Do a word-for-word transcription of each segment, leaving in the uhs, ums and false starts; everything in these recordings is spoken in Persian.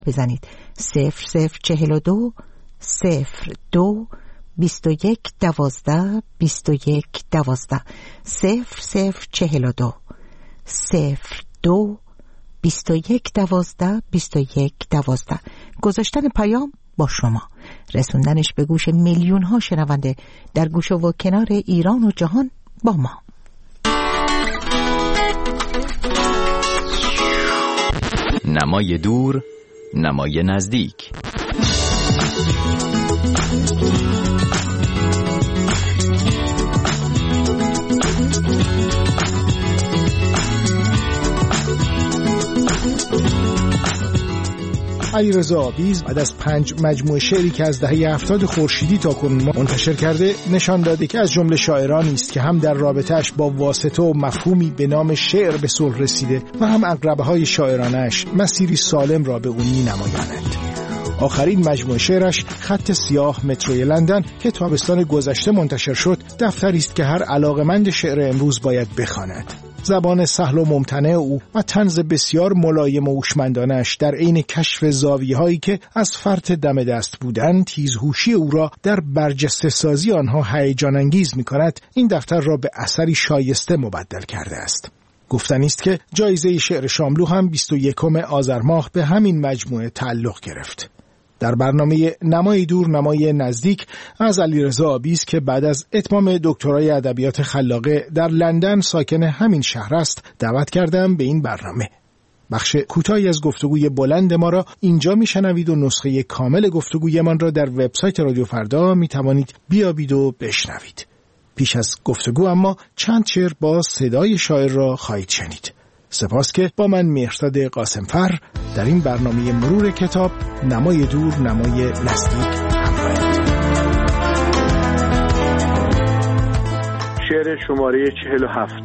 بزنید صفر صفر چهل و دو صفر دو بیست و یک دوازده بیست و یک دوازده صفر صفر چهل و دو صفر دو بیست و یک دوازده بیست و یک دوازده. گذاشتن پیام با شما، رسوندنش به گوش میلیون ها شنونده در گوش و کنار ایران و جهان با ما. نمای دور، نمای نزدیک. علیرضا آبیز بعد از پنج مجموعه شعری که از دهه هفتاد خورشیدی تا کنون منتشر کرده نشان داده که از جمله شاعرانی است که هم در رابطه‌اش با واسطه و مفهومی به نام شعر به صلح رسیده و هم عقربه‌های شاعرانه‌اش مسیری سالم را به او می‌نمایانند. آخرین مجموعه شعرش خط سیاه متروی لندن که تابستان گذشته منتشر شد، دفتری است که هر علاقه‌مند شعر امروز باید بخواند. زبان سهل و ممتنع او و طنز بسیار ملایم و هوشمندانه‌اش در عین کشف زاویه‌هایی که از فرط دم دست بودن تیزهوشی او را در برجسته سازی آنها هیجان انگیز می‌کند، این دفتر را به اثری شایسته مبدل کرده است. گفتنی است که جایزه شعر شاملو هم بیست و یکم آذر ماه به همین مجموعه تعلق گرفت. در برنامه نمای دور نمای نزدیک از علیرضا آبیز که بعد از اتمام دکترای ادبیات خلاقه در لندن ساکن همین شهر است دعوت کردم به این برنامه. بخش کوتاهی از گفتگوی بلند ما را اینجا میشنوید و نسخه کامل گفتگویمان را در وبسایت رادیو فردا میتوانید بیابید و بشنوید. پیش از گفتگو اما چند شعر با صدای شاعر را خواهید شنید. سپاس که با من مهرداد قاسمفر در این برنامه مرور کتاب نمای دور نمای نزدیک همراهید. شعر شماره چهل و هفت.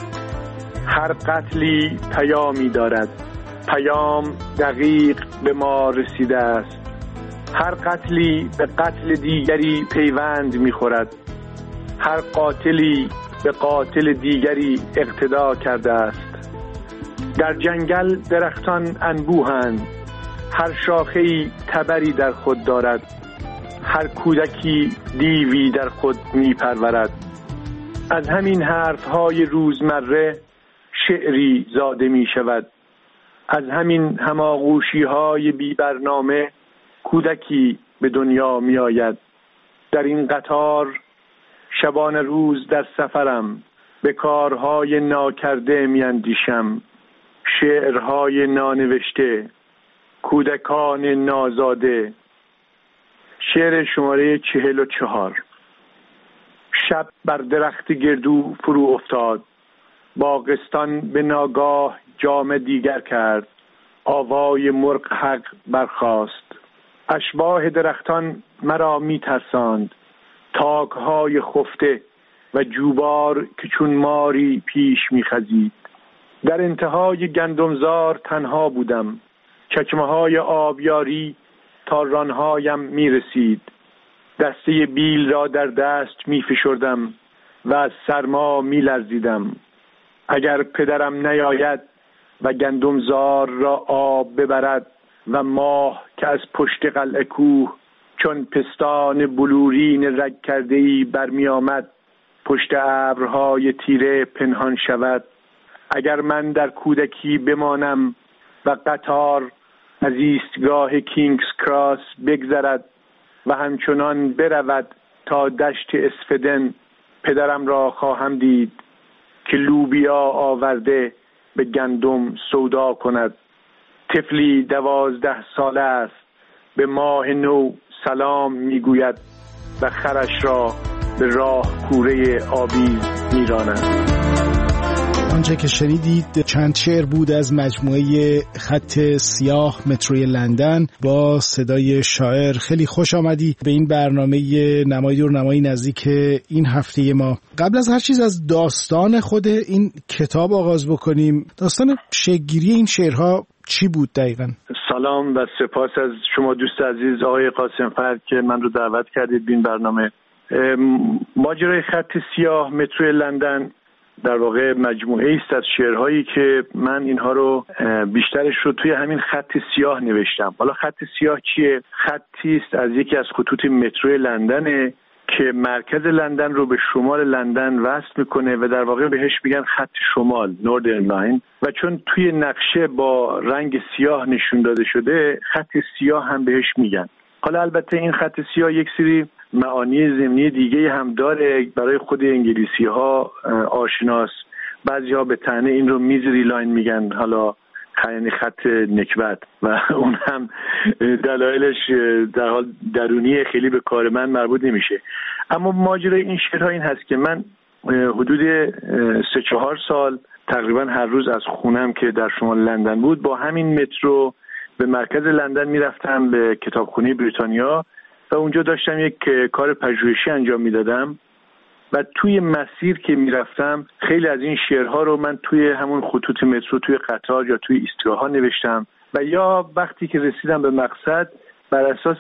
هر قتلی پیامی دارد، پیام دقیق به ما رسیده است. هر قتلی به قتل دیگری پیوند می‌خورد، هر قاتلی به قاتل دیگری اقتدا کرده است. در جنگل درختان انبوهند، هر شاخه‌ای تبری در خود دارد، هر کودکی دیوی در خود می‌پرورد. از همین حرف‌های روزمره شعری زاده می‌شود، از همین هماغوشی‌های بی برنامه کودکی به دنیا می‌آید. در این قطار شبان روز در سفرم، به کارهای ناکرده می‌اندیشم. شعرهای نانوشته، کودکان نازاده. شعر شماره چهل و چهار. شب بر درخت گردو فرو افتاد، باغستان به ناگاه جام دیگر کرد. آوای مرغ حق برخاست، اشباح درختان مرا می ترساند. تاکهای خفته و جوبار که چون ماری پیش می خزید. در انتهای گندمزار تنها بودم، چکمه های آبیاری تا رانهایم می رسید. دسته بیل را در دست می فشردم و از سرما می لرزیدم. اگر پدرم نیاید و گندمزار را آب ببرد و ماه که از پشت قلعه کوه چون پستان بلورین رگ کرده‌ای برمی آمد پشت ابرهای تیره پنهان شود. اگر من در کودکی بمانم و قطار از ایستگاه کینگز کراس بگذرد و همچنان برود تا دشت اسفدن، پدرم را خواهم دید که لوبیا آورده به گندم سودا کند. طفلی دوازده ساله است، به ماه نو سلام میگوید و خرش را به راه کوره آبی میراند. آنچه که شنیدید چند شعر بود از مجموعه خط سیاه متروی لندن با صدای شاعر. خیلی خوش آمدی به این برنامه نمای دور نمای نزدیک این هفته ما. قبل از هر چیز از داستان خود این کتاب آغاز بکنیم. داستان شکل‌گیری این شعرها چی بود دقیقاً؟ سلام و سپاس از شما دوست عزیز آقای قاسمفر که من رو دعوت کردید به این برنامه. ماجرای خط سیاه متروی لندن در واقع مجموعه است از شعرهایی که من اینها رو بیشترش رو توی همین خط سیاه نوشتم. حالا خط سیاه چیه؟ خطی است از یکی از خطوط مترو لندن که مرکز لندن رو به شمال لندن وصل میکنه و در واقع بهش میگن خط شمال، نوردرن لاین، و چون توی نقشه با رنگ سیاه نشون داده شده خط سیاه هم بهش میگن. حالا البته این خط سیاه یک سری معانی ضمنی دیگه هم داره برای خود انگلیسی ها آشناس. بعضی ها به طعنه این رو میزری لاین میگن، حالا یعنی خط نکبت، و اون هم دلایلش در حال درونی خیلی به کار من مربوط نمیشه. اما ماجرای این شعرها این هست که من حدود سه چهار سال تقریبا هر روز از خونم که در شمال لندن بود با همین مترو به مرکز لندن میرفتم، به کتابخونه بریتانیا، و اونجا داشتم یک کار پژوهشی انجام میدادم و توی مسیر که میرفتم خیلی از این شعرها رو من توی همون خطوط مترو توی قطار یا توی ایستگاه‌ها نوشتم و یا وقتی که رسیدم به مقصد بر اساس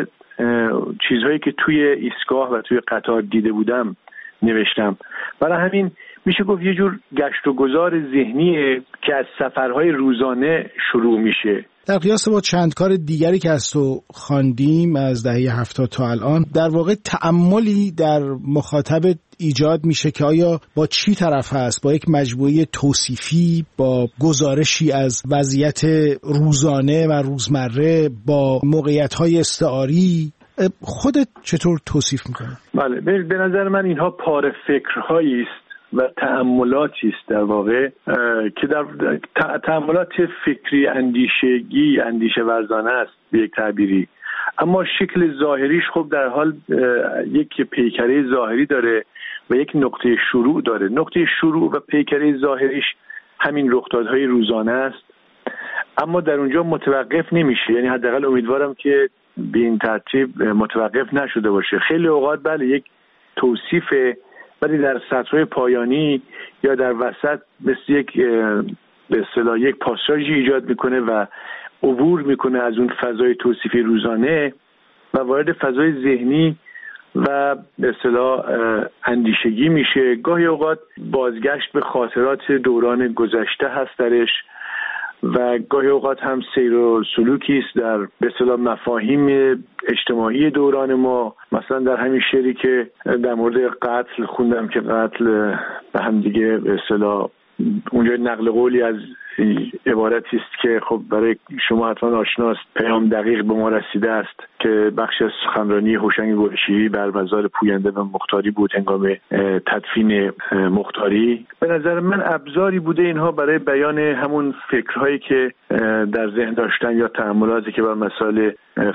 چیزهایی که توی ایستگاه و توی قطار دیده بودم نوشتم. برای همین میشه گفت یه جور گشت و گذار ذهنیه که از سفرهای روزانه شروع میشه. در قیاس با چند کار دیگری که از تو خواندیم از دهه هفتاد تا الان، در واقع تأملی در مخاطب ایجاد میشه که آیا با چی طرف هست، با یک مجموعه توصیفی، با گزارشی از وضعیت روزانه و روزمره، با موقعیت‌های استعاری. خودت چطور توصیف میکنه؟ بله، به نظر من اینها پاره فکرهایی است و تأملاتی است در واقع که در تأملات فکری اندیشگی اندیشه ورزانه است به یک تعبیری، اما شکل ظاهریش خب در حال یک پیکره ظاهری داره و یک نقطه شروع داره. نقطه شروع و پیکره ظاهریش همین رخدادهای روزانه است، اما در اونجا متوقف نمیشه. یعنی حداقل امیدوارم که به این ترتیب متوقف نشده باشه. خیلی اوقات بله یک توصیفه، ولی در سطرهای پایانی یا در وسط مثل یک به اصطلاح یک پاساژی ایجاد میکنه و عبور میکنه از اون فضای توصیفی روزانه و وارد فضای ذهنی و به اصطلاح اندیشگی میشه. گاهی اوقات بازگشت به خاطرات دوران گذشته هست درش و گاهی اوقات هم سیر و سلوکی است در به اصطلاح مفاهیم اجتماعی دوران ما. مثلا در همین شعری که در مورد قتل خوندم که قتل به هم دیگه به اصطلاح اونجا نقل قولی از عبارتی است که خب برای شما حتما آشناست، پیام دقیق به ما رسیده است، که بخش از سخنرانی هوشنگ گلشیری بر مزار پوینده و مختاری بود هنگام تدفین مختاری. به نظر من ابزاری بوده اینها برای بیان همون فکرهایی که در ذهن داشتن یا تأملاتی که بر مسائل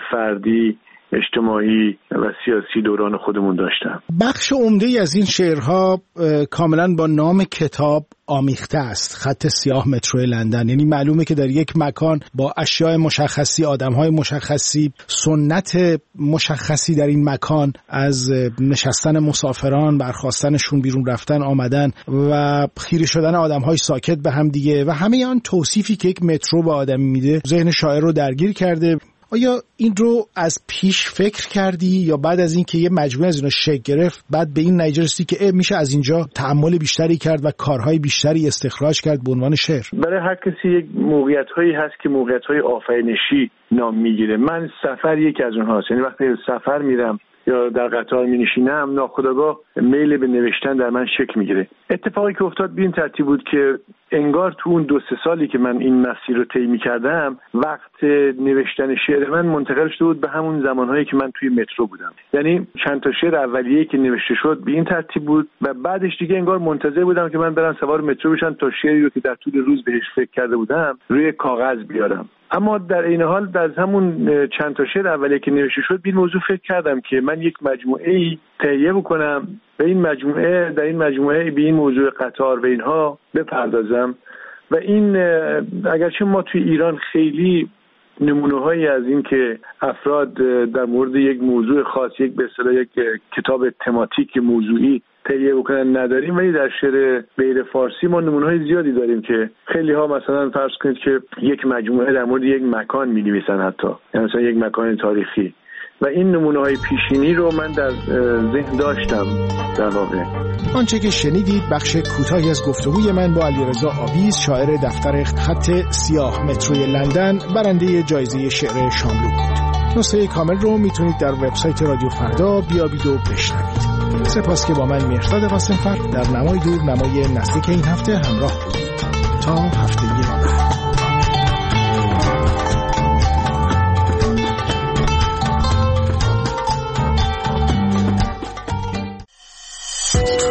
فردی، اجتماعی و سیاسی دوران خودمون داشتم. بخش عمده‌ای از این شعرها کاملا با نام کتاب آمیخته است، خط سیاه مترو لندن. یعنی معلومه که در یک مکان با اشیاء مشخصی، آدم‌های مشخصی، سنت مشخصی در این مکان، از نشستن مسافران، برخاستنشون، بیرون رفتن، آمدن و خیره شدن آدم‌های ساکت به هم دیگه و همه آن توصیفی که یک مترو به آدمی میده ذهن شاعر رو درگیر کرده. آیا این رو از پیش فکر کردی یا بعد از این که یه مجموعه از اینا شکل گرفت بعد به این نتیجه رسیدی که میشه از اینجا تأمل بیشتری کرد و کارهای بیشتری استخراج کرد به عنوان شعر؟ برای هر کسی یک موقعیت‌هایی هست که موقعیت‌های آفرینشی نام میگیره. من سفر یکی از اونهاست. یعنی وقتی سفر میرم یا در قطار می‌نشینم ناخودآگاه میل به نوشتن در من شکل میگیره. اتفاقی که افتاد به این ترتیب بود که انگار تو اون دو سه سالی که من این مسیر رو طی می‌کردم وقت نوشتن شعر من منتقل شده بود به همون زمانهایی که من توی مترو بودم. یعنی چند تا شعر اولیه‌ای که نوشته شد به این ترتیب بود و بعدش دیگه انگار منتظر بودم که من برم سوار مترو بشم تا شعری رو که در طول روز بهش فکر کرده بودم روی کاغذ بیارم. اما در این حال در همون چند تا شعر اولیه که نوشته شد به این موضوع فکر کردم که من یک مجموعه‌ای تهیه بکنم، به این مجموعه در این مجموعه به این موضوع قطار و اینها بپردازم. و این اگرچه ما توی ایران خیلی نمونه‌هایی از این که افراد در مورد یک موضوع خاص، یک به اصطلاح یک کتاب تماتیک موضوعی تهیه بکنن نداریم، ولی در شعر غیر فارسی ما نمونه‌های زیادی داریم که خیلی ها مثلا فرض کنید که یک مجموعه در مورد یک مکان می‌نویسن، حتی یعنی مثلا یک مکان تاریخی و این نمونه‌های پیشینی رو من در ذهن داشتم. در واقع آنچه که شنیدید بخش کوتاهی از گفتگوی من با علیرضا آویز، شاعر دفتر خط سیاه متروی لندن، برنده جایزه شعر شاملو بود. نسخه کامل رو میتونید در وبسایت رادیو فردا بیابید و بشنوید. سپاس که با من مهرداد قاسم‌فر در نمای دور نمای نزدیک این هفته همراه بودید. تا هفته بعد.